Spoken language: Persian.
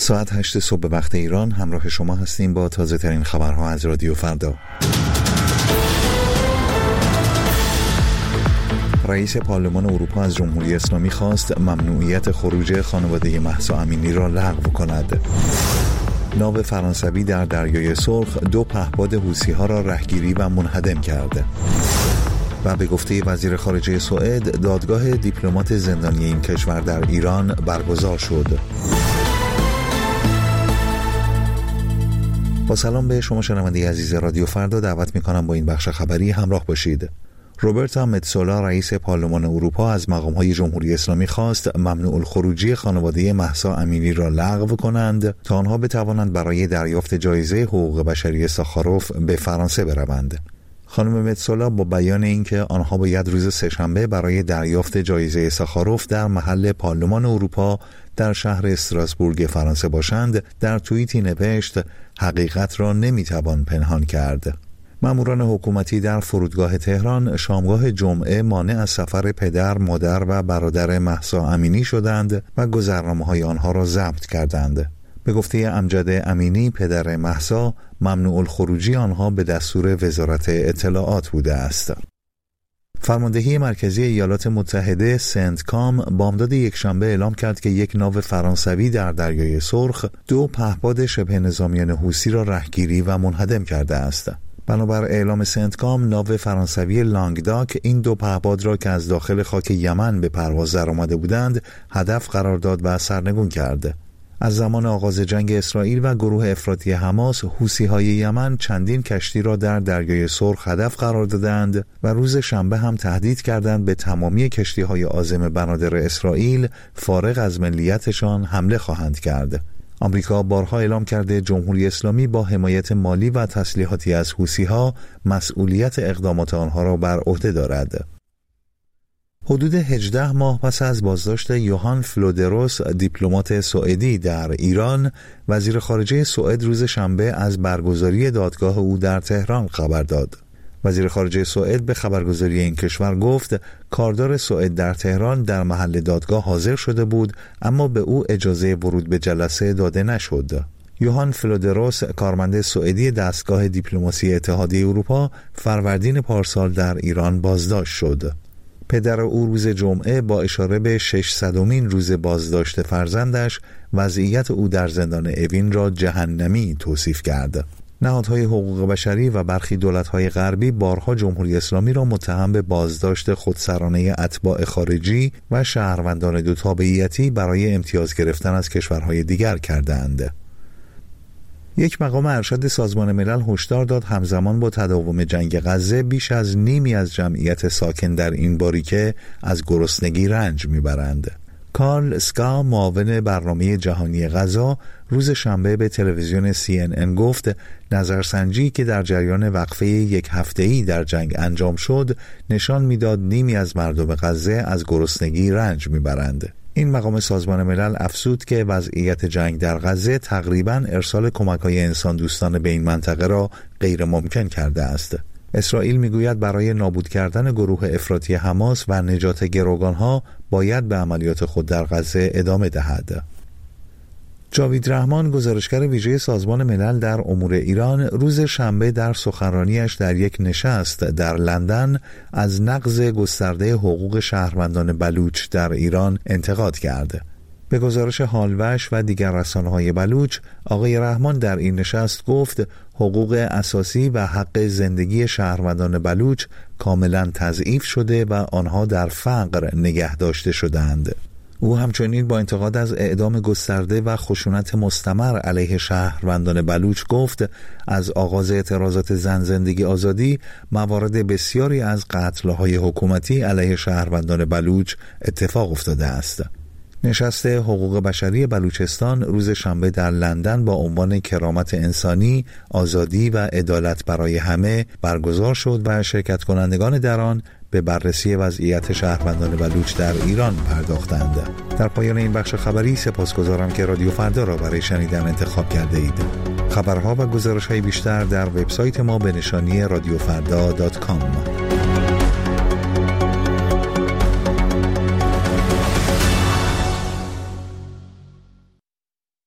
ساعت 8 صبح به وقت ایران همراه شما هستیم با تازه ترین خبرها از رادیو فردا. رئیس پارلمان اروپا از جمهوری اسلامی خواست ممنوعیت خروج خانواده مهسا امینی را لغو کند. ناو فرانسوی در دریای سرخ 2 پهپاد حوثی‌ها را رهگیری و منهدم کرد. و به گفته وزیر خارجه سوئد، دادگاه دیپلمات زندانی این کشور در ایران برگزار شد. با سلام به شما شنونده عزیز رادیو فردا، دعوت می‌کنم با این بخش خبری همراه باشید. روبرتا متسولا رئیس پارلمان اروپا از مقام‌های جمهوری اسلامی خواست ممنوع الخروجی خانواده مهسا امینی را لغو کنند تا آنها بتوانند برای دریافت جایزه حقوق بشری ساخاروف به فرانسه بروند. خانم متسولا با بیان اینکه آنها باید روز سه‌شنبه برای دریافت جایزه ساخاروف در محل پارلمان اروپا در شهر استراسبورگ فرانسه باشند، در توییتی نوشت حقیقت را نمیتوان پنهان کرد. ماموران حکومتی در فرودگاه تهران شامگاه جمعه مانع از سفر پدر، مادر و برادر مهسا امینی شدند و گذرنامه‌های آنها را ضبط کردند. به گفته امجد امینی، پدر مهسا، ممنوع الخروجی آنها به دستور وزارت اطلاعات بوده است. فرماندهی مرکزی ایالات متحده سنتکام بامداد یکشنبه اعلام کرد که یک ناو فرانسوی در دریای سرخ 2 پهپاد شبه نظامیان حوثی را رهگیری و منهدم کرده است. بنابر اعلام سنتکام، ناو فرانسوی لانگداک این 2 پهپاد را که از داخل خاک یمن به پرواز درآمده بودند هدف قرار داد و سرنگون کرد. از زمان آغاز جنگ اسرائیل و گروه افراطی حماس، حوثی‌های یمن چندین کشتی را در دریای سرخ هدف قرار دادند و روز شنبه هم تهدید کردند به تمامی کشتی‌های عازم بنادر اسرائیل فارغ از ملیتشان حمله خواهند کرد. آمریکا بارها اعلام کرده جمهوری اسلامی با حمایت مالی و تسلیحاتی از حوثی‌ها مسئولیت اقدامات آنها را بر عهده دارد. حدود 18 ماه پس از بازداشت یوهان فلودروس، دیپلمات سوئدی در ایران، وزیر خارجه سوئد روز شنبه از برگزاری دادگاه او در تهران خبر داد. وزیر خارجه سوئد به خبرگزاری این کشور گفت کاردار سوئد در تهران در محل دادگاه حاضر شده بود، اما به او اجازه ورود به جلسه داده نشد. یوهان فلودروس، کارمند سوئدی دستگاه دیپلماسی اتحادیه اروپا، فروردین پارسال در ایران بازداشت شد. پدر او روز جمعه با اشاره به 600مین روز بازداشت فرزندش وضعیت او در زندان اوین را جهنمی توصیف کرد. نهادهای حقوق بشری و برخی دولت‌های غربی بارها جمهوری اسلامی را متهم به بازداشت خودسرانه اتباع خارجی و شهروندان 2 تابعیتی برای امتیاز گرفتن از کشورهای دیگر کردند. یک مقام ارشد سازمان ملل هشدار داد همزمان با تداوم جنگ غزه بیش از نیمی از جمعیت ساکن در این باریکه از گرسنگی رنج میبرند. کارل اسکا، معاون برنامه جهانی غذا، روز شنبه به تلویزیون CNN گفت نظرسنجی که در جریان وقفه 1 هفته‌ای در جنگ انجام شد نشان میداد نیمی از مردم غزه از گرسنگی رنج میبرند. این مقام سازمان ملل افزود که وضعیت جنگ در غزه تقریباً ارسال کمک‌های انسان دوستانه به این منطقه را غیر ممکن کرده است. اسرائیل میگوید برای نابود کردن گروه افراطی حماس و نجات گروگانها باید به عملیات خود در غزه ادامه دهد. جاوید رحمان، گزارشگر ویژه سازمان ملل در امور ایران، روز شنبه در سخنرانیش در یک نشست در لندن از نقض گسترده حقوق شهروندان بلوچ در ایران انتقاد کرد. به گزارش هالوش و دیگر رسانه‌های بلوچ، آقای رحمان در این نشست گفت حقوق اساسی و حق زندگی شهروندان بلوچ کاملا تضعیف شده و آنها در فقر نگه داشته شدند. او همچنین با انتقاد از اعدام گسترده و خشونت مستمر علیه شهروندان بلوچ گفت از آغاز اعتراضات زن زندگی آزادی موارد بسیاری از قتل‌های حکومتی علیه شهروندان بلوچ اتفاق افتاده است. نشست حقوق بشری بلوچستان روز شنبه در لندن با عنوان کرامت انسانی، آزادی و عدالت برای همه برگزار شد و شرکت کنندگان در آن به بررسی وضعیت شهروندان بلوچ در ایران پرداختند. در پایان این بخش خبری سپاسگزارم که رادیو فردا را برای شنیدن انتخاب کرده اید. خبرها و گزارش‌های بیشتر در وبسایت ما به نشانی radiofrda.com.